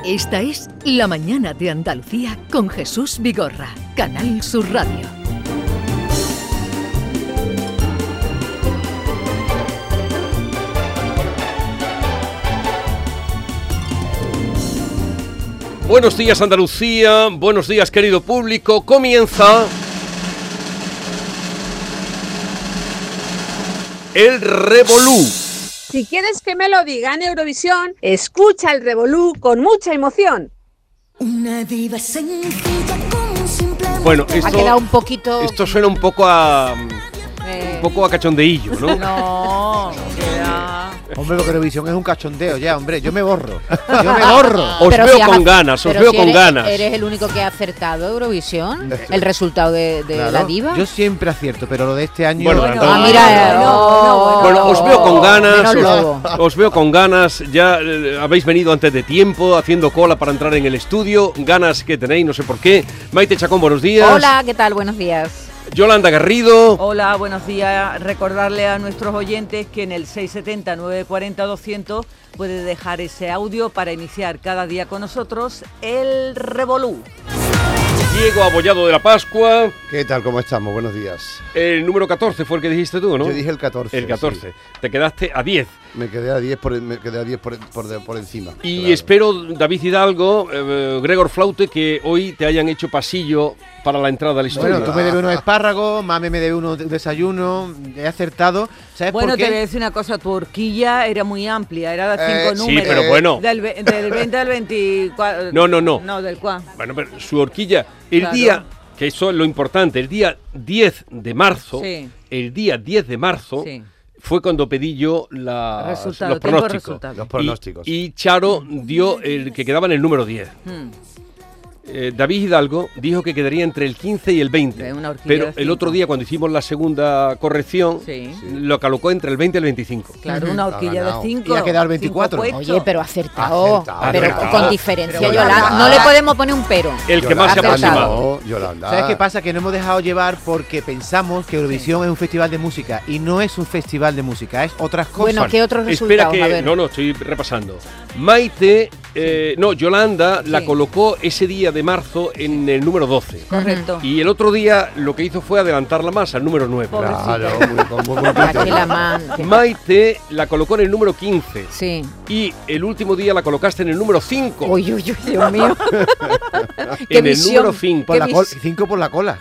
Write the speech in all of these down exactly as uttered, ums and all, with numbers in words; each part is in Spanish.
Esta es La Mañana de Andalucía con Jesús Vigorra, Canal Sur Radio. Buenos días Andalucía, buenos días querido público, comienza el Revolú. Si quieres que me lo diga en Eurovisión, escucha el Revolú con mucha emoción. Una diva sencilla con un simple... Bueno, esto, ha quedado un poquito... esto suena un poco a... Eh... un poco a cachondeillo, ¿no? No, queda... Hombre, porque Eurovisión es un cachondeo ya, hombre, yo me borro, yo me borro. Os Pero veo si has- con ganas, os pero veo si con eres, ganas. ¿Eres el único que ha acertado Eurovisión? Este- ¿El resultado de, de Claro, la diva? yo siempre acierto, pero lo de este año... Bueno, Bueno, entonces- ah, mira, no, eh, no, no, Bueno, os veo con ganas, menos os, lobo. os veo con ganas, ya eh, habéis venido antes de tiempo, haciendo cola para entrar en el estudio, ganas que tenéis, no sé por qué. Maite Chacón, buenos días. Hola, ¿qué tal? Buenos días. Yolanda Garrido. Hola, buenos días. Recordarle a nuestros oyentes que en el seis setenta, nueve cuarenta, doscientos puede dejar ese audio para iniciar cada día con nosotros el Revolú. Diego Abollado de la Pascua. ¿Qué tal? ¿Cómo estamos? Buenos días. El número catorce fue el que dijiste tú, ¿no? Yo dije el catorce. El catorce. sí. Te quedaste a diez. Me quedé a diez por, me quedé a diez por, por, de- por encima. Y claro. espero, David Hidalgo, eh, Gregor Flaute, que hoy te hayan hecho pasillo para la entrada al estudio. Bueno, tú me debes unos espárragos, Mame me debe uno de desayuno, he acertado. ¿Sabes Bueno, por te voy a qué? decir una cosa, tu horquilla era muy amplia, era de Eh, cinco sí, números. pero bueno. Del, ve- del veinte al veinticuatro. No, no, no. No, del cuá. Bueno, pero su horquilla, el Claro. día, que eso es lo importante, el día diez de marzo, Sí. el día diez de marzo, Sí. fue cuando pedí yo la, Resultado, los tiempo, pronósticos. resultado. Los Y- pronósticos. Y, Charo dio el que quedaba en el número diez. Hmm. Eh, David Hidalgo dijo que quedaría entre el quince y el veinte. De una horquilla Pero de el cinco. otro día, cuando hicimos la segunda corrección, Sí. lo colocó entre el veinte y el veinticinco. Claro, una Ha horquilla ganado. de cinco. Y ha quedado el veinticuatro. cinco puestos. Oye, pero acertado. Acertado, pero acertado. con diferencia, Pero Yolanda. Yolanda. No le podemos poner un pero. El que más se ha Yolanda. aproximado. No, Yolanda. ¿Sabes qué pasa? Que nos hemos dejado llevar porque pensamos que Eurovisión es un festival de música y no es un festival de música, es otras cosas. Bueno, ¿qué otros Espera resultados? que... A ver. No, no, estoy repasando. Maite, eh, no, Yolanda la Sí. colocó ese día de marzo en el número doce. Correcto. Y el otro día lo que hizo fue adelantarla más al número nueve. Pobrecita. Claro, muy, con muy buen Para que criterio. la man... que- Maite la colocó en el número quince. Sí. Y el último día la colocaste en el número cinco. Uy, uy, uy, Dios mío. Qué en el visión. número cinco. Por la qué col- vis- cinco por la cola.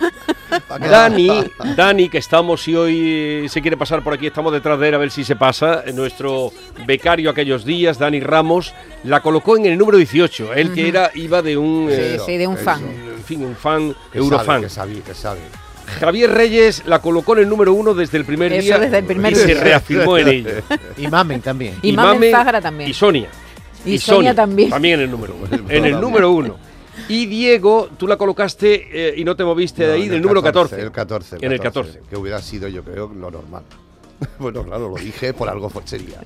Dani, Dani, que estamos, si hoy eh, se quiere pasar por aquí, estamos detrás de él a ver si se pasa, eh, nuestro becario aquellos días, Dani Ramos, la colocó en el número dieciocho, él que era, iba de un, Sí, eh, sí, de un eso. fan. en fin, un fan, Que eurofan. sabe, que sabe, que sabe. Javier Reyes la colocó en el número uno desde el primer Eso día desde el primer y se día. reafirmó en ello. Y Mamen también. Y Mamen Zahara también. Y Sonia. Y Sonia también. También en el número uno. Bueno, en el también. número uno. Y Diego, tú la colocaste eh, y no te moviste de No, ahí en del el número catorce. El catorce. En el catorce. Que hubiera sido, yo creo, lo normal. Bueno, claro, lo dije por algo sería.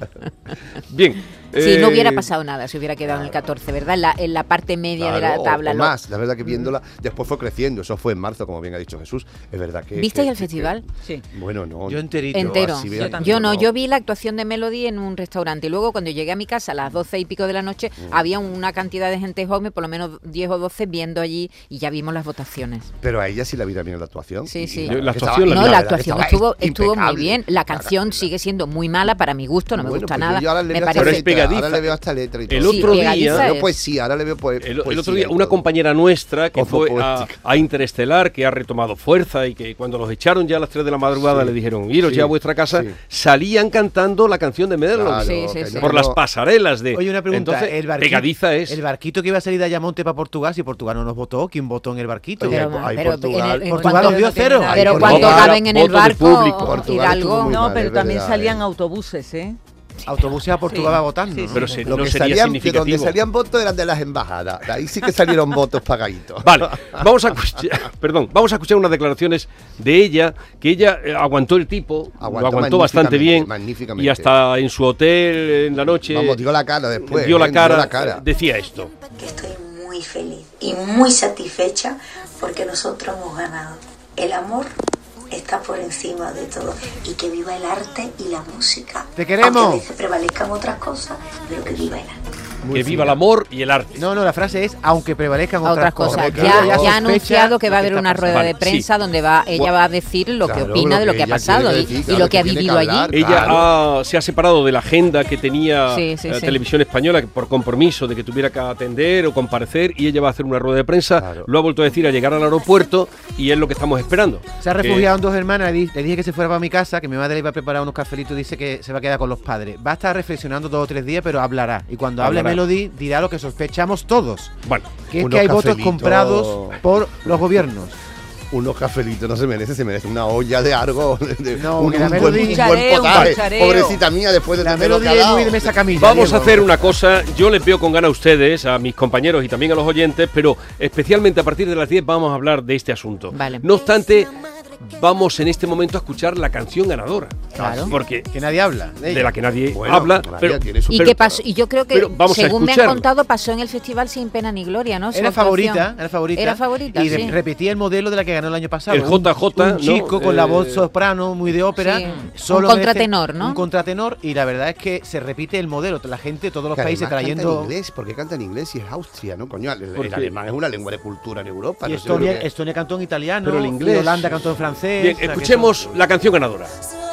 Bien. Sí, no hubiera eh, pasado nada si hubiera quedado en el catorce, ¿verdad? En la, en la parte media de Claro, la tabla. o lo- más, la verdad que viéndola, después fue creciendo, eso fue en marzo, como bien ha dicho Jesús, es verdad que... ¿Visteis que- el que- festival? Sí. Bueno, no. Yo enterito. Entero. así Yo vean, también. Yo no, yo vi la actuación de Melody en un restaurante y luego cuando llegué a mi casa a las doce y pico de la noche Mm. había una cantidad de gente joven, por lo menos diez o doce, viendo allí y ya vimos las votaciones. Pero a ella sí la vi también en la actuación. Sí, Y- sí. y Yo la que estaba- actuación la No, vi. la verdad que actuación estaba estuvo, estuvo muy impecable. bien. La canción sigue siendo muy mala para mi gusto, no me Bueno, gusta pues nada. yo ahora le Me veo hasta Pero parece es letra, pegadiza. Ahora le veo hasta letra y todo. El Sí, otro pegadiza día... es. Yo poesía, ahora le veo poe- El, el poesía otro día, y una todo. compañera nuestra que Como fue a, poética. a Interestelar, que ha retomado fuerza y que cuando los echaron ya a las tres de la madrugada Sí. le dijeron, iros Sí, ya a vuestra casa, sí. salían cantando la canción de Medellín. Claro, Sí, sí, que sí. no- Por no- las pasarelas de... Oye, una pregunta, Entonces, el barquito, pegadiza es... el barquito que iba a salir de Ayamonte para Portugal, si Portugal no nos votó, ¿quién votó en el barquito? Oye, Pero, hay pero Portugal- en el- en Portugal cuanto- nos dio cero. Pero Pero Ay, cuando Portugal, caben en el voto del barco, público. Portugal Hidalgo. estuvo muy No, mal, pero es también verdad, salían eh. autobuses, ¿eh? Autobuses a Portugal Sí. va votando. Sí, ¿no? sí. Pero se- Lo no que sería salían, de significativo. donde salían votos eran de las embajadas. De ahí sí que salieron votos pagaditos. Vale, vamos a escuchar, perdón, vamos a escuchar unas declaraciones de ella, que ella eh, aguantó el tipo, Aguantó lo aguantó bastante bien, magníficamente. y hasta en su hotel en la noche Vamos, dio la cara después. dio la ¿eh? cara, Dio la cara. eh, decía esto. Que estoy muy feliz y muy satisfecha porque nosotros hemos ganado. El amor está por encima de todo y que viva el arte y la música. ¡Te queremos! Aunque a veces prevalezcan otras cosas, pero que viva el arte. Muy que viva fina. el amor y el arte. No, no, la frase es aunque prevalezcan A otras, otras cosas. Porque Ya, ella ya ha sospecha anunciado que va a lo haber está una rueda Vale, de prensa sí. donde va ella va a decir lo que Claro, opina de lo lo que ha que ella pasado quiere y, decir, y claro, lo que ha que tiene vivido que allí. hablar. Ella Claro. ha- se ha separado de la agenda que tenía Sí, sí, eh, sí. Televisión Española por compromiso de que tuviera que atender o comparecer y ella va a hacer una rueda de prensa. Claro. Lo ha vuelto a decir al llegar al aeropuerto y es lo que estamos esperando. Se ha Que- refugiado en dos hermanas, le, di- le dije que se fuera para mi casa, que mi madre le iba a preparar unos cafelitos, dice que se va a quedar con los padres. Va a estar reflexionando dos o tres días, pero hablará. Y cuando hable Hablará. Melody, dirá lo que sospechamos todos, Bueno, que es Unos que hay votos cafelitos. comprados por los gobiernos. Unos cafelitos no se merece, se merece una olla de algo, de, No, un, que la un buen, Melody- un buen Chareo, potaje. chareo. Pobrecita mía, después de La de lo que Melody ha es dado. muy de mesa camilla. vamos a Diego. hacer una cosa. Yo les veo con ganas a ustedes, a mis compañeros y también a los oyentes, pero especialmente a partir de las diez vamos a hablar de este asunto. Vale. No obstante, vamos en este momento a escuchar la canción ganadora. Claro. Porque Que nadie habla de de ella. la que nadie Bueno, habla, María pero tiene su- Y pero- que pasó, y yo creo que pero vamos a según me han escucharlo. contado pasó en el festival sin pena ni gloria, ¿no? Su Era actuación. favorita, era favorita. Era favorita, Y sí. re- repetía el modelo de la que ganó el año pasado. El J J, Un, un ¿no? chico con la Eh, voz soprano, muy de ópera. Sí. Solo Un merece- contratenor, ¿no? Un contratenor, y la verdad es que se repite el modelo. La gente, todos los Que países además canta trayendo. en inglés, porque canta en inglés y es Austria, ¿no? Coño, el, el Porque- alemán es una lengua de cultura en Europa. Y no sé, Estonia, creo que- Estonia cantó en italiano, Pero el inglés- y Holanda cantó en francés. Bien, o sea que escuchemos eso- la canción ganadora.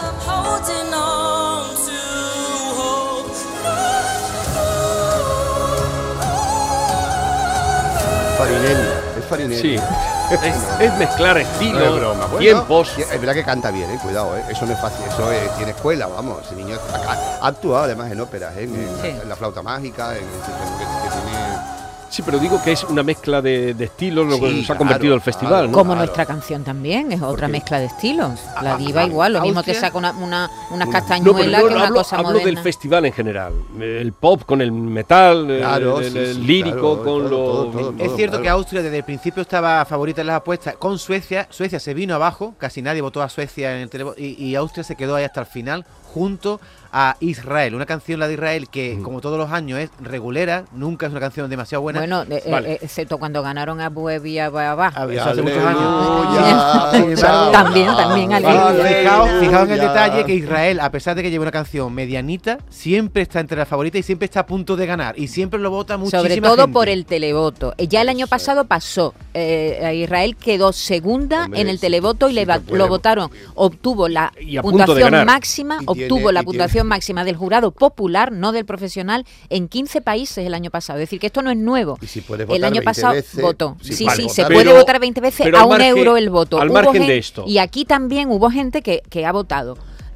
Farinelli, es Farinelli. Sí, es, es mezclar No es estilos, broma. Bueno, tiempos. sí, es verdad que canta bien, eh, cuidado, eh. Eso no es fácil, eso es- tiene escuela, vamos. Ese niño ha, ha actuado además en óperas, eh, en, en Sí. la, en la flauta mágica, en, en- que, que tiene. Sí, pero digo que es una mezcla de, de estilos lo que Sí, nos ha claro, convertido el festival, claro. ¿no? Como Claro. nuestra canción también, es otra qué? mezcla de estilos. La Ah, diva claro. igual, lo mismo Austria- te saca una, una- unas Una- No, castañuelas pero yo que una hablo, cosa hablo moderna. del festival en general. El pop con el metal, el- Claro, el, sí, el sí, lírico claro, con todo, lo... todo, todo. Es cierto claro. que Austria desde el principio estaba favorita en las apuestas con Suecia. Suecia se vino abajo, casi nadie votó a Suecia en el televoto, y, y Austria se quedó ahí hasta el final junto a Israel. Una canción, la de Israel, que como todos los años es regulera, nunca es una canción demasiado buena. Bueno, eh, eh, Vale. eh, excepto cuando ganaron a Buevi y a Babá. A ver, eso hace muchos años. Aleluya, Sin embargo, También, también, aleluya. Fijaos, fijaos en el Aleluya. detalle que Israel, a pesar de que lleva una canción medianita, siempre está entre las favoritas y siempre está a punto de ganar. Y siempre lo vota muchísima Sobre todo gente. por el televoto. Eh, Ya el año pasado pasó. eh, a Israel quedó segunda Hombre, en el sí, televoto y sí le que va- puede. lo votaron. Obtuvo la Y a punto de puntuación ganar. máxima, Y obtuvo tiene- la y puntuación tiene- máxima del jurado popular, no del profesional, en quince países el año pasado. Es decir, que esto no es nuevo. Y si puedes El votar año veinte pasado veces, votó. si Sí, puedes sí, se votar- puede Pero- votar veinte veces pero a al un margen- euro el voto. al Hubo margen gen- de esto. Y aquí también hubo gente que, que ha votado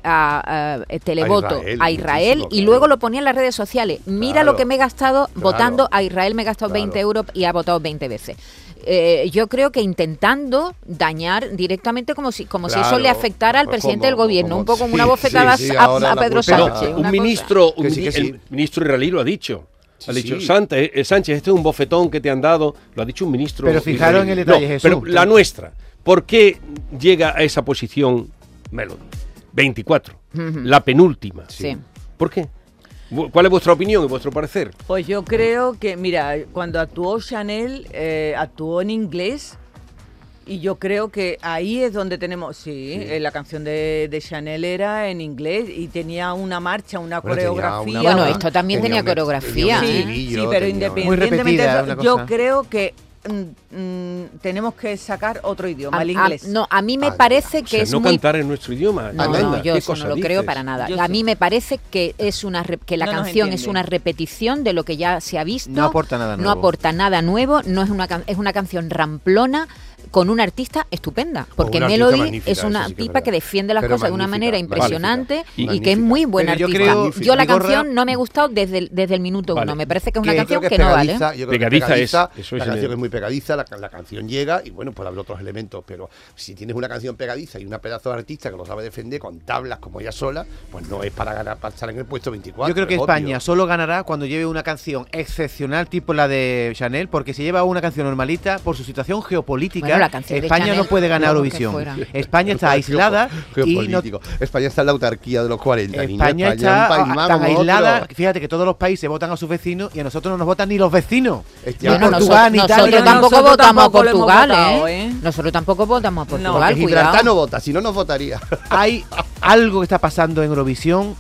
a, a- eh, televoto Israel, a Israel muchísimo, y claro. luego lo ponía en las redes sociales. Mira Claro, lo que me he gastado claro, votando a Israel, me he gastado claro. veinte euros y ha votado veinte veces. Eh, yo creo que intentando dañar directamente como si como si eso Claro, le afectara al pues presidente como- del gobierno, como- un poco como sí, una bofetada sí, sí, a, ahora a la Pedro culpa- Pero Sánchez. un una cosa- ministro, un Que sí, mi- que sí. el ministro israelí lo ha dicho. Sí, ha dicho, sí. Santa, eh, eh, Sánchez, este es un bofetón que te han dado. Lo ha dicho un ministro. Pero fijaros en el detalle, No, Jesús. Pero la nuestra, ¿por qué llega a esa posición Melody? veinticuatro, la penúltima. Sí. ¿Por qué? Bu- ¿Cuál es vuestra opinión y vuestro parecer? Pues yo creo que, mira, cuando actuó Chanel, eh, actuó en inglés. Y yo creo que ahí es donde tenemos, sí, eh, la canción de, de Chanel era en inglés y tenía una marcha, una Bueno, tenía coreografía. una- Bueno, esto también tenía un- coreografía, tenía un ¿eh? Sí, estribillo, sí, pero tenía- independientemente repetida, de una eso, yo cosa. creo que mm, mm, tenemos que sacar otro idioma, A- el a- inglés. no, a mí me Ah, parece O que sea, es no muy cantar en nuestro idioma. No, Amanda, no, yo ¿qué eso no cosa lo creo dices? para nada. Yo A sí. mí me parece que es una re- que la No nos canción es entiende. una repetición de lo que ya se ha visto. No aporta nada No nuevo. aporta nada nuevo, no es una can- es una canción ramplona con una artista estupenda, porque una artista Melody magnífica, es una eso sí que es tipa verdad. que defiende las Pero cosas de una magnífica, manera impresionante magnífica, y que es muy buena Pero yo artista. creo- yo la Vigorra- canción no me ha gustado desde el, desde el minuto Vale. uno. Me parece que es una Que canción Yo que, creo no pegadiza, vale. yo creo que Pegadiza pegadiza, es, eso es la canción evidente. es muy pegadiza, la, la canción llega y bueno, puede haber otros elementos, pero si tienes una canción pegadiza y una pedazo de artista que lo sabe defender con tablas como ella sola, pues no es para ganar, para estar en el puesto veinticuatro. Yo creo que es España obvio. solo ganará cuando lleve una canción excepcional tipo la de Chanel, porque si lleva una canción normalita, por su situación geopolítica, Bueno, la canción de España Chanel, no puede ganar como que Eurovisión. fuera. España está aislada y no, Geopolítico. España está en la autarquía de los cuarenta. niño. España es está un país a- más tan como aislada. otro. Fíjate que todos los países votan a sus vecinos y a nosotros no nos votan ni los vecinos. Este- Ni Bueno, Portugal, ni nosotros, Italia, nosotros ni- tampoco nosotros votamos tampoco a lo hemos Portugal, votado, ¿eh? ¿eh? Nosotros tampoco votamos a Portugal, Porque Gibraltar cuidado. no vota, si no nos votaría. Hay algo que está pasando en Eurovisión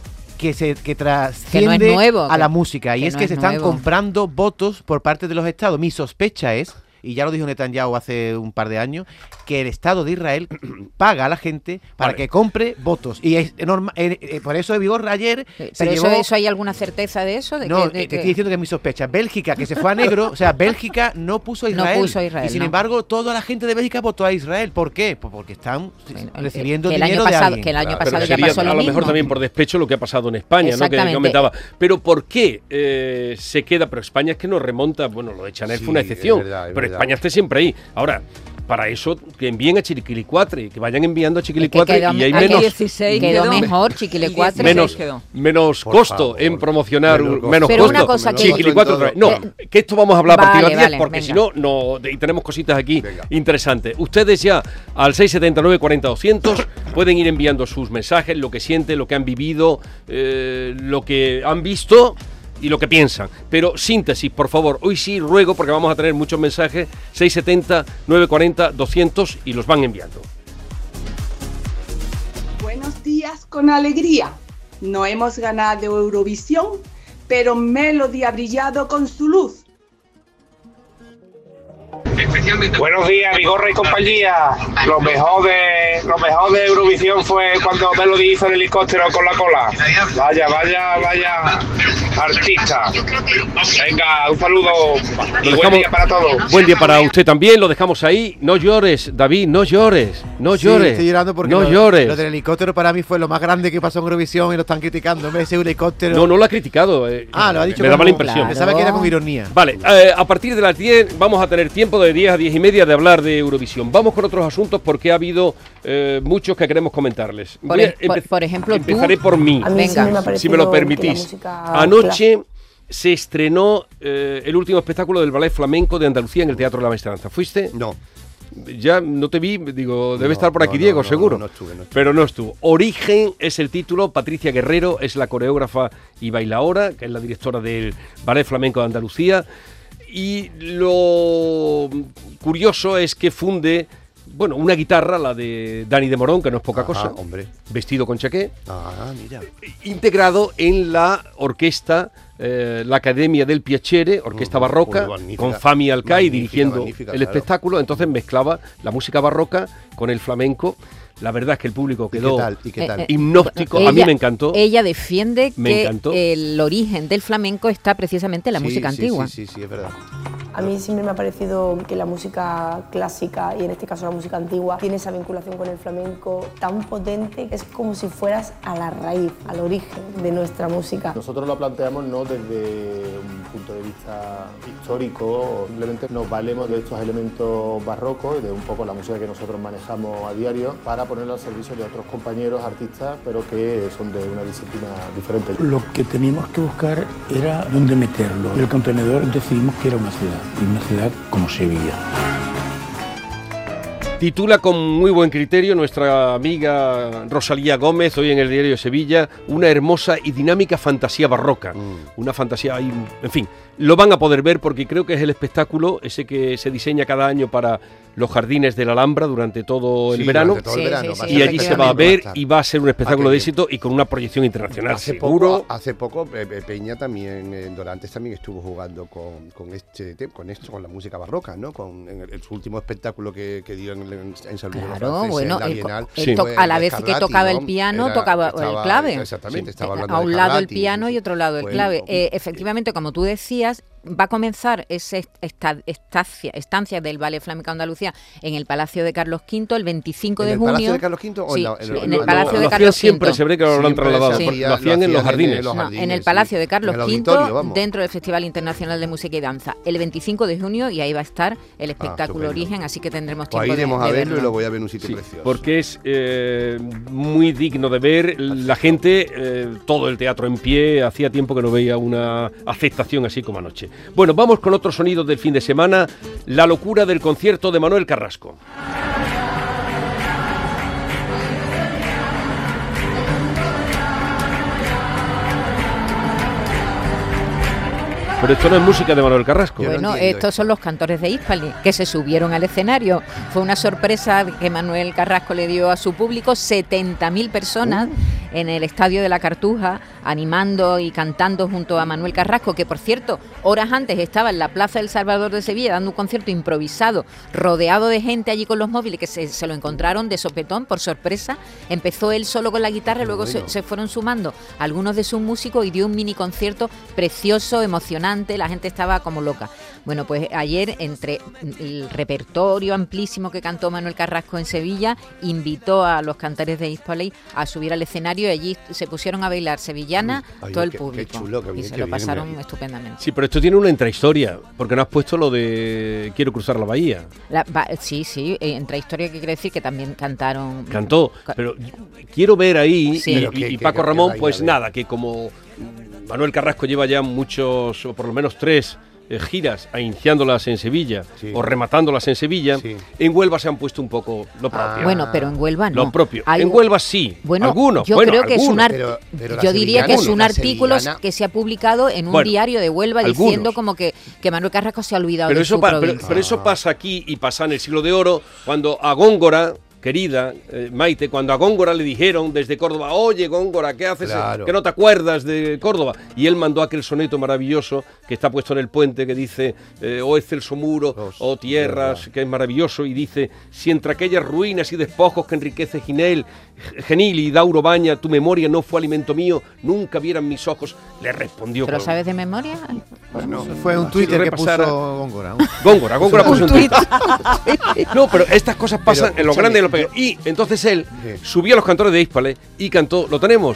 que se que trasciende Que no es nuevo, a la que- música, y que es no que es se están nuevo. comprando votos por parte de los estados. Mi sospecha es, y ya lo dijo Netanyahu hace un par de años, que el Estado de Israel paga a la gente para Vale. que compre votos. Y es norma- eh, eh, por eso Vigorra ayer Eh, se Pero eso, llevó... eso, ¿hay alguna certeza de eso? De No, que, de eh, te que- estoy diciendo que es mi sospecha. Bélgica, que se fue a negro, o sea, Bélgica no puso a No Israel. puso a Israel, y sin no. embargo, toda la gente de Bélgica votó a Israel. ¿Por qué? Pues porque están Bueno, recibiendo que el dinero año de pasado, alguien. que el año Pero pasado ya sería pasó lo a lo mismo. mejor también por despecho lo que ha pasado en España, ¿no? Que- Que, Exactamente. comentaba. Pero ¿por qué eh, se queda? Pero España es que nos remonta, bueno, lo de Chanel Sí, fue una es excepción, verdad, es pero verdad. España está siempre ahí. Ahora, para eso que envíen a Chiquilicuatre, que vayan enviando a Es que Chiquilicuatre quedó- y hay aquí menos, dieciséis quedó quedó. mejor Chiquilicuatre. El menos, quedó. menos Por costo favor. en promocionar, Menos un- costo. menos Pero costo. una cosa que- Chiquilicuatre otra vez. No, Eh, que esto vamos a hablar a partir de vale, las diez, vale, porque venga. si no, no, y tenemos cositas aquí Venga. interesantes. Ustedes ya al seis siete nueve cuatro cero doscientos pueden ir enviando sus mensajes, lo que sienten, lo que han vivido, eh, lo que han visto y lo que piensan. Pero síntesis, por favor. Hoy sí ruego, porque vamos a tener muchos mensajes, seis siete cero nueve cuatro cero doscientos y los van enviando. Buenos días con alegría. No hemos ganado Eurovisión, pero Melody ha brillado con su luz. Buenos días, Vigorra y compañía. Lo mejor de lo mejor de Eurovisión fue cuando Melody hizo el helicóptero con la cola. Vaya, vaya, vaya artista. Venga, un saludo y Lo buen dejamos- día para todos. Buen día para usted también, lo dejamos ahí. No llores, David, no llores, no Sí, llores. estoy llorando porque no lo, llores. lo del helicóptero para mí fue lo más grande que pasó en Eurovisión y lo están criticando. En vez de ese helicóptero... No, no lo ha criticado. eh. Ah, lo ha dicho Me daba como- la impresión. Pensaba que era con ironía. Vale, eh, a partir de las diez vamos a tener tiempo de diez a diez y media de hablar de Eurovisión. Vamos con otros asuntos porque ha habido eh, muchos que queremos comentarles. Por Voy a e- por- empe- por ejemplo, tú- empezaré por mí, A mí siempre me ha si me lo parecido que la permitís. música Anoche se estrenó eh, el último espectáculo del Ballet Flamenco de Andalucía en el Teatro de la Maestranza. ¿Fuiste? No. Ya no te vi, digo, debe No, estar por aquí no, no, Diego, no, seguro. no estuve, no estuve. Pero no estuvo. Origen es el título, Patricia Guerrero es la coreógrafa y bailaora, que es la directora del Ballet Flamenco de Andalucía. Y lo curioso es que funde, bueno, una guitarra, la de Dani de Morón, que no es poca Ajá, cosa, hombre. vestido con chaqué, Ah, mira. integrado en la orquesta, eh, la Academia del Piacere, orquesta Ujú, barroca, muy magnífica, con Fami Alcai magnífica, dirigiendo magnífica, el claro. espectáculo. Entonces mezclaba la música barroca con el flamenco. La verdad es que el público ¿Y qué quedó tal? ¿Y qué tal? Eh, hipnótico. A mí Ella- me encantó. Ella defiende Me que encantó. el origen del flamenco está precisamente en la Sí, música sí, antigua. Sí, sí, sí, es verdad. A mí siempre me ha parecido que la música clásica, y en este caso la música antigua, tiene esa vinculación con el flamenco tan potente que es como si fueras a la raíz, al origen de nuestra música. Nosotros lo planteamos no desde un punto de vista histórico, simplemente nos valemos de estos elementos barrocos y de un poco la música que nosotros manejamos a diario para ponerlo al servicio de otros compañeros artistas, pero que son de una disciplina diferente. Lo que teníamos que buscar era dónde meterlo. El contenedor decidimos que era una ciudad, y una ciudad como Sevilla. Titula con muy buen criterio nuestra amiga Rosalía Gómez, hoy en el Diario de Sevilla, una hermosa y dinámica fantasía barroca. Mm. Una fantasía, ahí, en fin, lo van a poder ver porque creo que es el espectáculo, ese que se diseña cada año para los jardines de la Alhambra durante todo el Sí, verano. durante todo el Sí, verano, sí, va a y ser allí se va a ver espectacular. y va a ser un espectáculo Ah, qué de bien. éxito y con una proyección internacional, Hace seguro. poco, hace poco eh, eh, Peña también, eh, Dorantes también estuvo jugando con, con este te- con esto, con la música barroca, ¿no? Con en el, en su último espectáculo que, que dio en, en, en San Luis de los Claro, Franceses, bueno, en la él, Bienal, él fue to- a la el vez que Scarlatti, tocaba ¿no? el piano, Era- tocaba estaba- el clave. Exactamente, estaba hablando A de un lado el Scarlatti, piano sí, y otro lado el fue- clave. Eh, efectivamente, como tú decías, va a comenzar esa esta, estancia, estancia del Ballet Flamenco de Andalucía en el Palacio de Carlos quinto el veinticinco ¿En de el junio. Palacio de Carlos quinto o en Sí, la- en sí, lo- en lo- el Palacio lo de hacían Carlos siempre, quinto. se ve que lo han Siempre trasladado, se por- hacía- lo hacían lo en los hacían jardines. en los No, jardines, en el sí. Palacio de Carlos En el quinto, auditorio, vamos. dentro del Festival Internacional de Música y Danza, el veinticinco de junio, y ahí va a estar el espectáculo estupendo. Origen, así que tendremos Pues tiempo ahí de, iremos a de verlo y verlo. lo voy a ver en un sitio Sí, precioso. porque es eh, muy digno de ver. La gente, eh, todo el teatro en pie, hacía tiempo que no veía una aceptación así como anoche. Bueno, vamos con otros sonidos del fin de semana. La locura del concierto de Manuel Carrasco. Pero esto no es música de Manuel Carrasco. Bueno, estos son los cantores de Hispali, que se subieron al escenario. Fue una sorpresa que Manuel Carrasco le dio a su público, setenta mil personas Uh. en el Estadio de la Cartuja, animando y cantando junto a Manuel Carrasco, que por cierto, horas antes estaba en la Plaza del Salvador de Sevilla dando un concierto improvisado, rodeado de gente allí con los móviles, que se, se lo encontraron de sopetón, por sorpresa. Empezó él solo con la guitarra, luego bueno. se, se fueron sumando algunos de sus músicos y dio un mini concierto precioso, emocionante, la gente estaba como loca. Bueno, pues ayer, entre el repertorio amplísimo que cantó Manuel Carrasco en Sevilla, invitó a los cantares de Hispaley a subir al escenario y allí se pusieron a bailar sevillana Ay, todo el qué- público. qué chulo, qué y bien, se qué lo bien, pasaron bien. estupendamente. Sí, pero esto tiene una intrahistoria, porque no has puesto lo de Quiero cruzar la bahía. La- va- sí, sí, eh, intrahistoria que quiere decir que también cantaron. Cantó, pero quiero ver ahí, Sí. y, Pero y- qué- y qué- Paco qué Ramón, baila, pues ve. nada, que como Manuel Carrasco lleva ya muchos, o por lo menos tres eh, giras, a iniciándolas en Sevilla, Sí. o rematándolas en Sevilla, Sí. en Huelva se han puesto un poco lo propio. Bueno, pero en Huelva no. Lo propio. Hay en un- Huelva sí, Bueno, algunos, yo bueno, creo que es un algunos. art- Pero- pero la yo diría que es sevillana, un la artículo sevillana- que se ha publicado en un Bueno, diario de Huelva algunos. diciendo como que, que Manuel Carrasco se ha olvidado Pero de eso, su pa- pero, provincia. pero eso pasa aquí y pasa en el siglo de oro, cuando a Góngora, querida eh, Maite, cuando a Góngora le dijeron desde Córdoba, oye Góngora, ¿qué haces? Claro. Que no te acuerdas de Córdoba. Y él mandó aquel soneto maravilloso que está puesto en el puente, que dice, eh, oh excelso muro, Los- oh tierras, verdad. que es maravilloso, y dice, si entre aquellas ruinas y despojos que enriquece Ginel, Genil y Dauro Baña, tu memoria no fue alimento mío, nunca vieran mis ojos, le respondió. ¿Pero con- sabes de memoria? Bueno, Eso fue un así Twitter que repasara- puso Góngora. Góngora, Góngora puso un tuit. tuit. No, pero estas cosas pasan Pero, en lo grande y en lo escúchame, pequeño. Y entonces él Sí. subió a los cantores de Hispale y cantó, lo tenemos,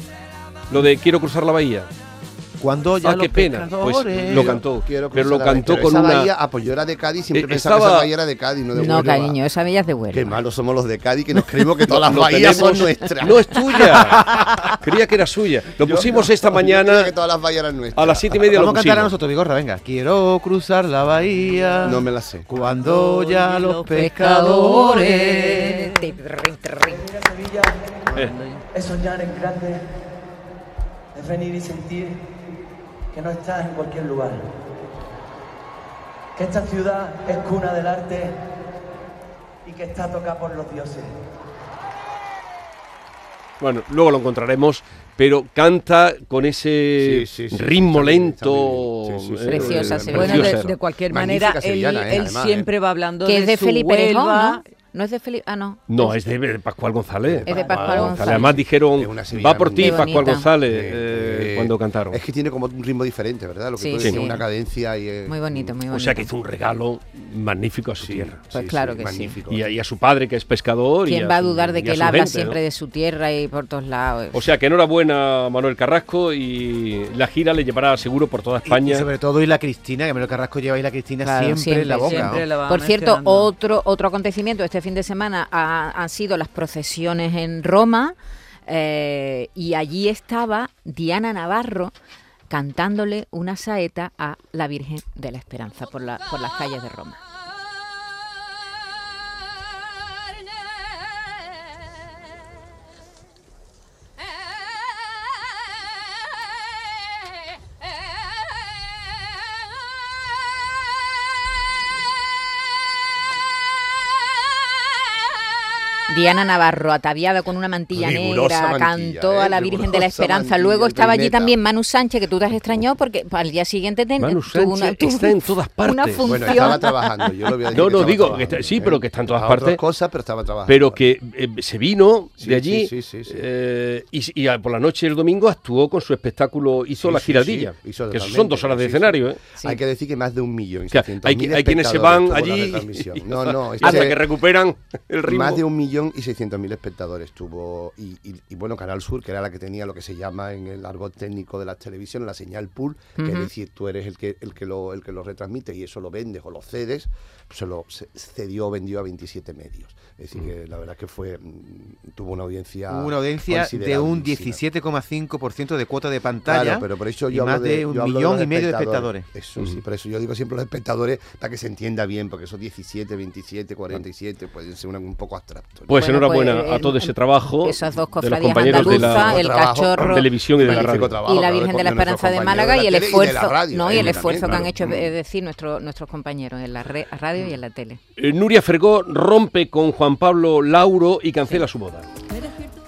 lo de Quiero cruzar la bahía. Cuando ya Ah, los qué pena. Pues pescadores- lo cantó, Quiero pero cruzar lo la bahía. cantó Pero con esa una... bahía, ah, pues yo era de Cádiz, siempre Eh, pensaba que estaba- esa bahía era de Cádiz, no de No, Huelva. cariño, esa bella es de Qué Huelva. malos somos los de Cádiz, que nos creemos que todas las Lo bahías son tenemos- nuestras. No es tuya. Creía que era suya. Lo Yo- pusimos yo- esta yo creía mañana que todas las bahías eran nuestras. a las siete y media. Vamos Lo a cantar a pusimos. nosotros, Vigorra, venga. Quiero cruzar la bahía. No me la sé. Cuando ya los Los pescadores. pescadores. Eh, Es soñar en grande, es venir y sentir que no estás en cualquier lugar. Que esta ciudad es cuna del arte y que está tocada por los dioses. Bueno, luego lo encontraremos, pero canta con ese Sí, sí, sí, ritmo está bien, lento. está bien. Sí, sí, sí. eh, Preciosa, eh, sí. Bueno, preciosa. de, de cualquier Magnífica manera, él, sevillana, eh, él además, siempre eh. va hablando Que es de su Felipe Erejón, Huelva. ¿no? No es de Felipe... Ah, no. No, es de, de Pascual González. Es de Pascual González. Además dijeron, Es una sevillana va por ti, muy Pascual bonita. González, Eh, eh, eh, cuando cantaron. Es que tiene como un ritmo diferente, ¿verdad? Lo que Sí, tú decías, sí. una cadencia y... eh, Muy bonito, muy bonito. O sea que hizo un regalo magnífico a su sí, tierra. Pues sí, claro sí, que sí. magnífico. Y a, y a su padre, que es pescador. y ¿Quién va a su- dudar de y que a él su habla gente, siempre ¿no? de su tierra y por todos lados? O sea que enhorabuena a Manuel Carrasco, y la gira le llevará seguro por toda Y, España. y sobre todo Isla Cristina, que Manuel Carrasco lleva Isla Cristina Claro, siempre, siempre, en la boca. Siempre ¿no? la va Por cierto, mencionando. otro otro acontecimiento este fin de semana ha- han sido las procesiones en Roma, eh, y allí estaba Diana Navarro cantándole una saeta a la Virgen de la Esperanza por, la, por las calles de Roma. Diana Navarro, ataviada con una mantilla Rigurosa negra, mantilla, cantó ¿eh? a la Virgen de la Rigurosa Esperanza. mantilla, Luego estaba allí reineta. también Manu Sánchez, que tú te has extrañado porque al día siguiente ten- Manu tuvo una, Sánchez tuvo está en todas partes. una Bueno, función. Bueno, estaba trabajando. Yo lo voy a decir No, que no, estaba digo, que trabajando, está- sí, ¿eh? pero que está en todas A partes. otras cosas, pero estaba trabajando. Pero que eh, se vino Sí, de allí, sí, sí, sí, sí. eh, y, y a- por la noche del domingo actuó con su espectáculo, hizo Sí, la sí, giradilla. sí, hizo que eso son totalmente, dos horas de sí, sí. escenario, ¿eh? Sí. Hay que decir que más de un millón y O sea, seiscientos hay, mil que- hay quienes se van espectadores tuvo la allí retransmisión. y- No, no, hasta este- que recuperan el ritmo. Más de un millón y seiscientos mil espectadores tuvo. Y, y- y bueno, Canal Sur, que era la que tenía lo que se llama en el argot técnico de la televisión, la señal pool, que Ujú. es decir, tú eres el que, el que lo, el que lo retransmite y eso lo vendes o lo cedes, pues se lo se cedió o vendió a veintisiete medios. Es decir, que la verdad es que fue mm, tuvo una audiencia. Hubo una audiencia de un considerabilísima. diecisiete coma cinco por ciento de cuota de pantalla. Claro, pero por eso y yo más hablo de, yo un hablo millón los y medio de espectadores. Eso sí, por eso yo digo siempre los espectadores para que se entienda bien, porque esos diecisiete, veintisiete, cuarenta y siete pueden ser una- un poco abstractos. Pues Bueno, enhorabuena pues, a todo eh, ese trabajo esas dos de los cofradías compañeros de andaluzas, la el trabajo, Cachorro televisión y de la magnífico radio. trabajo, y la claro, Virgen de la nuestros Esperanza de compañeros Málaga la y el tele y de la esfuerzo, radio, no, y ahí el también, esfuerzo que han claro. hecho, Mm. es decir, nuestro, nuestros compañeros en la re- radio y en la tele. Eh, Nuria Fergó rompe con Juan Pablo Lauro y cancela su boda.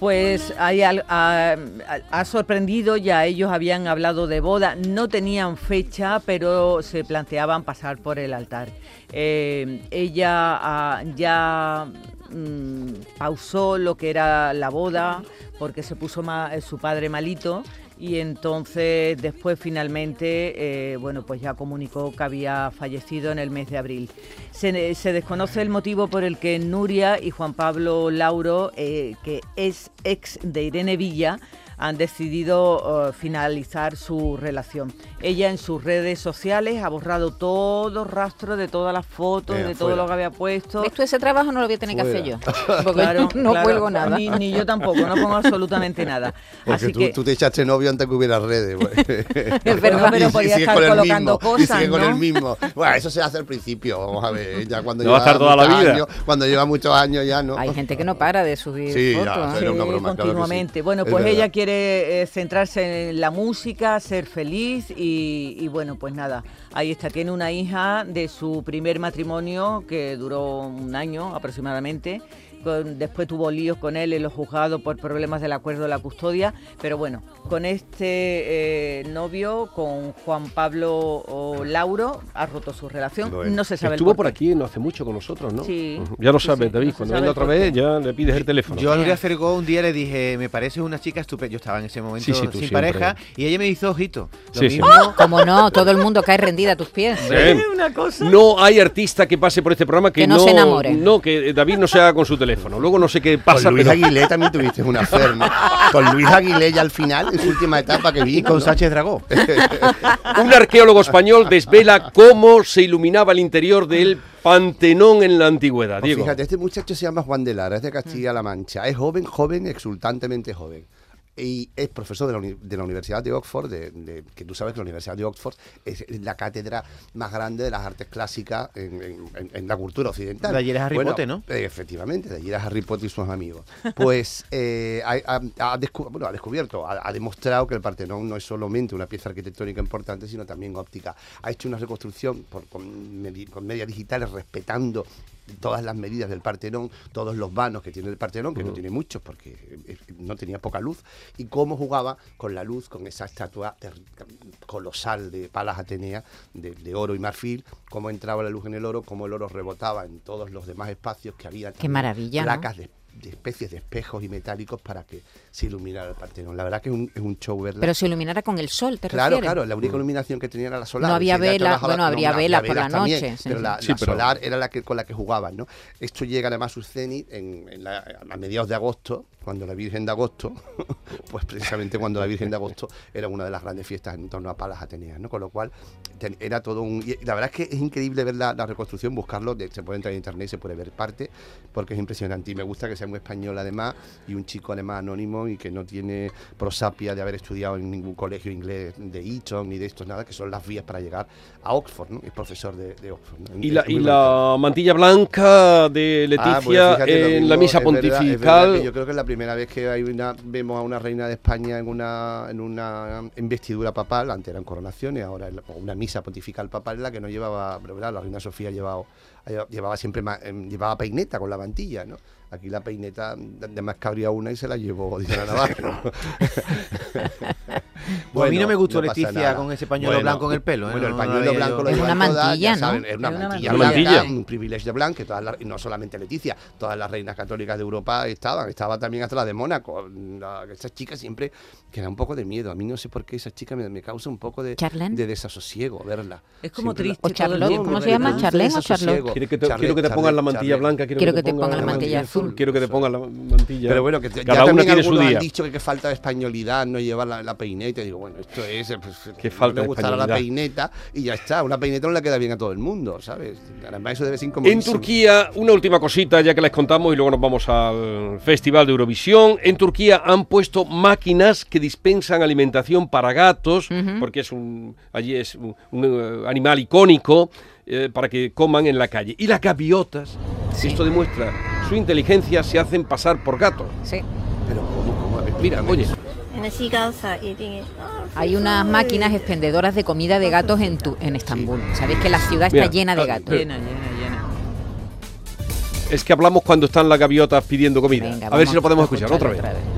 Pues hay al- ha, ha sorprendido, ya ellos habían hablado de boda, no tenían fecha, pero se planteaban pasar por el altar. Eh, ella ah, ya mm, pausó lo que era la boda porque se puso ma- su padre malito. Y entonces después finalmente, eh, bueno, pues ya comunicó que había fallecido en el mes de abril. Se, se desconoce el motivo por el que Nuria y Juan Pablo Lauro, eh, que es ex de Irene Villa, han decidido uh, finalizar su relación. Ella en sus redes sociales ha borrado todo rastro de todas las fotos, Eh, de todo fuera. lo que había puesto. ¿Ves tú ese trabajo? No lo voy a tener que hacer yo. Fuera. Porque Claro, no claro, cuelgo nada. Ni, ni yo tampoco, no pongo absolutamente nada. Porque Así tú, que tú te echaste novio antes que hubiera redes. Pues. Es verdad, pero Y- y podía sigues estar con el colocando mismo, cosas, Y sigue con ¿no? el mismo. Bueno, eso se hace al principio, vamos a ver. Ya cuando No va a lleva estar toda la muchos vida. años- cuando lleva muchos años ya no. Hay gente que no para de subir Sí, ya, fotos. era una Sí, broma, claro que sí. continuamente. Bueno, Es pues verdad. ella quiere eh, centrarse en la música, ser feliz y, y bueno, pues nada, ahí está. Tiene una hija de su primer matrimonio que duró un año aproximadamente. Con- después tuvo líos con él en los juzgados por problemas del acuerdo de la custodia, pero bueno, con este eh, novio, con Juan Pablo o Lauro, ha roto su relación. Bueno. No se sabe el Estuvo por por qué. aquí no hace mucho con nosotros, ¿no? Sí. Ujú. Ya lo Sí, sabes, sí, David. no se Cuando sabe venga el otra por vez, qué. ya le pides el teléfono. Yo a Nuria Fergó un día le dije, me parece una chica estupenda. Yo estaba en ese momento Sí, sí, tú sin siempre. pareja y ella me hizo ojito. Lo Sí, sí. mismo. ¡Oh! Como no, todo el mundo cae rendida a tus pies. Ven. Una cosa. No hay artista que pase por este programa que, Que no se enamore. No, que David no se haga con su teléfono. Luego no sé qué pasa, Con Luis pero... Aguilé también tuviste una fer, ¿no? Con Luis Aguilé ya al final, en su última etapa que vi. Y con Sánchez Dragó. Un arqueólogo español desvela cómo se iluminaba el interior del Pantenón en la antigüedad. Pues Diego. fíjate, este muchacho se llama Juan de Lara, es de Castilla-La Mancha. Es joven, joven, exultantemente joven. Y es profesor de la, uni- de la Universidad de Oxford, de, de- que tú sabes que la Universidad de Oxford es la cátedra más grande de las artes clásicas en, en- en- en la cultura occidental. De allí era Harry Bueno, Potter, ¿no? eh, efectivamente, de allí era Harry Potter y sus amigos. Pues eh, ha, ha- ha descu- bueno, ha descubierto, ha, ha demostrado que el Partenón no es solamente una pieza arquitectónica importante, sino también óptica. Ha hecho una reconstrucción por- con, medi- con medias digitales respetando todas las medidas del Partenón, todos los vanos que tiene el Partenón, que no tiene muchos porque eh, no tenía poca luz, y cómo jugaba con la luz, con esa estatua ter- colosal de Palas Atenea, de, de oro y marfil, cómo entraba la luz en el oro, cómo el oro rebotaba en todos los demás espacios que había. Qué también maravilla, ¿no? placas de, de especies de espejos y metálicos para que se iluminara el Partenón. La verdad que es un, es un show verla. Pero se iluminara con el sol, ¿te Claro, refieres? claro, la única iluminación que tenía era la solar. No había Si ella vela, trabajaba- bueno, habría no, velas había por la también, noche, sí, pero sí. la, Sí, la pero- solar era la que con la que jugaban, ¿no? Esto llega además a su cenit en, en la- a mediados de agosto, cuando la Virgen de Agosto, pues precisamente cuando la Virgen de Agosto era una de las grandes fiestas en torno a Palas Ateneas, ¿no? Con lo cual ten- era todo un... Y la verdad es que es increíble ver la, la reconstrucción, buscarlo, de- se puede entrar en internet y se puede ver parte, porque es impresionante. Y me gusta que sea muy español además, y un chico además anónimo y que no tiene prosapia de haber estudiado en ningún colegio inglés de Eton ni de estos nada, que son las vías para llegar a Oxford, ¿no? Es profesor de, de Oxford, ¿no? Y la, Es y muy la mantilla blanca de Leticia Ah, pues fíjate, lo en mismo, la misa es verdad, es verdad pontifical. que yo creo que es la primera vez que hay una, vemos a una reina de España en una, en una investidura papal. Antes eran coronaciones, ahora es la- una misa pontifical papal en la que no llevaba, pero ¿verdad? La reina Sofía llevaba, llevaba siempre ma- em, llevaba peineta con la mantilla, ¿no? Aquí la peineta de más cabría una y se la llevó Diana Navarro. Pues a mí no me gustó pasa Leticia nada. con ese pañuelo blanco en el pelo, ¿eh? Bueno, el No- no pañuelo había blanco yo- lo Es llevan una todas, mantilla, ya ¿no? saben, es una Es una mantilla mantilla. blanca, Mantilla. un privilegio blanco, que todas las- y no solamente Leticia, todas las reinas católicas de Europa estaban, estaba también hasta la de Mónaco. La- esas chicas siempre que da un poco de miedo. A mí no sé por qué esa chica me, me causa un poco de, ¿Charlene? de desasosiego verla. Es como Siempre la- triste O todo el Charlotte, tiempo, ¿cómo se ¿verdad? llama? ¿Charlene o Desasosiego. Charlotte? Quiere que te, Charlet, quiero que te pongan la mantilla Charlet. blanca. Quiero, Quiero que te pongan la mantilla azul. Quiero que te pongan la mantilla. Pero bueno, que te- cada ya una también tiene su algunos día. han dicho que, que falta de españolidad no llevar la, la peineta. Y digo, bueno, esto es... eh, Pues, Qué no falta le de gustará la españolidad. peineta y ya está. Una peineta no le queda bien a todo el mundo, ¿sabes? Además, eso debe ser En incomodísimo. Turquía, una última cosita ya que les contamos y luego nos vamos al Festival de Eurovisión. En Turquía han puesto máquinas que dispensan alimentación para gatos, Ujú. porque es un allí es un, un, eh, animal icónico, eh, para que coman en la calle. Y las gaviotas, Sí. esto demuestra su inteligencia, se hacen pasar por gatos. Sí. Pero ¿cómo? ¿Cómo? A ver, Mira, explícame oye. eso. Hay unas máquinas expendedoras de comida de gatos en, tu, en Estambul. Sabéis que la ciudad está Mira, llena de ah, gatos. pero- Llena, llena, llena. Es que hablamos cuando están las gaviotas pidiendo comida. Venga, a vamos ver si lo podemos a escuchar otra vez. otra vez.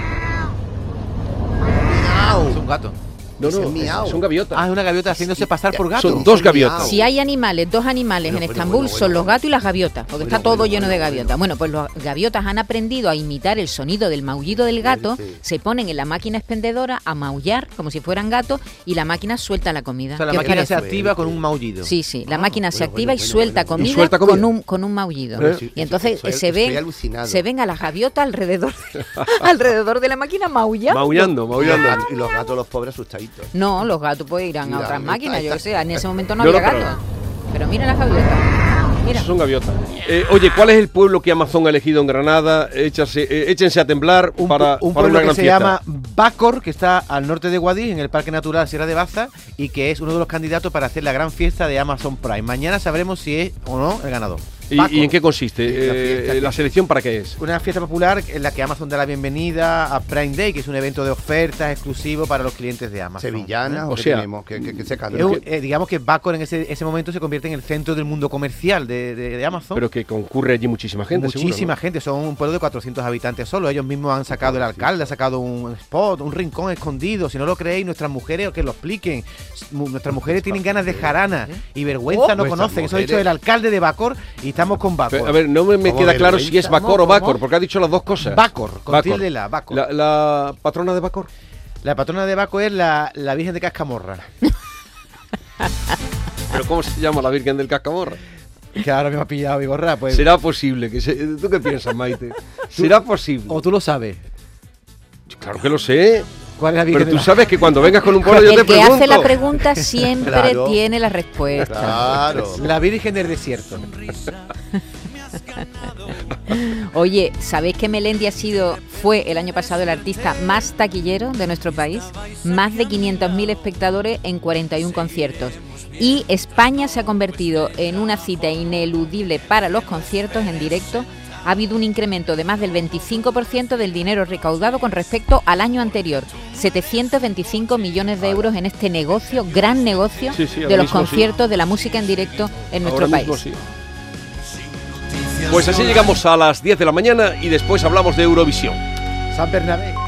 Es un gato. No, Ese no, es miau. son gaviotas. Ah, es una gaviota haciéndose pasar por gato. Son dos gaviotas. Si hay animales, dos animales Bueno, en bueno, Estambul bueno, son bueno, los gatos y las gaviotas, porque Bueno, está todo bueno, lleno de bueno, gaviotas. Bueno, pues los gaviotas han aprendido a imitar el sonido del maullido del gato, Sí. se ponen en la máquina expendedora a maullar como si fueran gatos y la máquina suelta la comida. O sea, la ¿Qué os máquina se parece? activa con un maullido. Sí, sí, la Ah, máquina se bueno, activa bueno, y bueno, suelta bueno. comida, ¿Y suelta comida? con un con un maullido. ¿Eh? Sí, Y entonces estoy- se estoy ven alucinado. se ven a las gaviotas alrededor alrededor de la máquina maullando. Maullando, Y los maullando. gatos- Y los gatos, los pobres asustaditos. No, los gatos pues irán a Irán, otras está- máquinas, yo está- que sé, en ese momento no No, había no, pero- gatos. Pero mira las gaviotas. Mira. Esos son gaviotas. Eh, oye, ¿cuál es el pueblo que Amazon ha elegido en Granada? Échase, eh, échense a temblar Un, para, pu- un para pueblo una que gran se fiesta. llama Bacor, que está al norte de Guadix, en el Parque Natural Sierra de Baza, y que es uno de los candidatos para hacer la gran fiesta de Amazon Prime. Mañana sabremos si es o no el ganador. ¿Y, Bacor. y en qué consiste? Sí, la Eh, fiesta. ¿La selección para qué es? Una fiesta popular en la que Amazon da la bienvenida a Prime Day, que es un evento de ofertas exclusivo para los clientes de Amazon. Sevillanas, O o, qué sea, tenemos, que, que, que se Es cantan. un- eh, digamos que Bacor en ese, ese momento se convierte en el centro del mundo comercial de, de- de Amazon. Pero que concurre allí muchísima gente, seguro, Muchísima ¿no? gente, son un pueblo de cuatrocientos habitantes solo. Ellos mismos han sacado, el alcalde ha sacado un spot, un rincón escondido. Si no lo creéis, nuestras mujeres, que lo expliquen. Mu- Nuestras mujeres tienen ganas de jarana y vergüenza Oh, no nuestras conocen. Eso ha dicho mujeres. el alcalde de Bacor y estamos con Bacor. Pero, a ver, no me, me ¿Cómo queda claro si es vergüenza? Bacor o ¿Cómo? Bacor, porque ha dicho las dos cosas. Bacor, con Bacor. tilde la, Bacor. La, la patrona de Bacor. La patrona de Bacor es la, la Virgen de Cascamorra. ¿Pero cómo se llama la Virgen del Cascamorra? Que ahora me ha pillado Vigorra. Pues, ¿Será posible? que se- ¿Tú qué piensas, Maite? ¿Será posible? o tú lo sabes. Claro que lo sé. ¿Cuál es la Virgen Pero tú de la- sabes que cuando vengas con un pueblo yo te El que pregunto. hace la pregunta siempre Claro. tiene la respuesta. Claro. La Virgen del Desierto. Oye, ¿sabéis que Melendi ha sido, fue el año pasado el artista más taquillero de nuestro país? Más de quinientos mil espectadores en cuarenta y un conciertos. Y España se ha convertido en una cita ineludible para los conciertos en directo. Ha habido un incremento de más del veinticinco por ciento del dinero recaudado con respecto al año anterior. setecientos veinticinco millones de euros en este negocio, gran negocio, Sí, sí, ahora de los mismo sí. conciertos de la música en directo en nuestro Ahora país. mismo sí. Pues así llegamos a las diez de la mañana y después hablamos de Eurovisión. San Bernabé.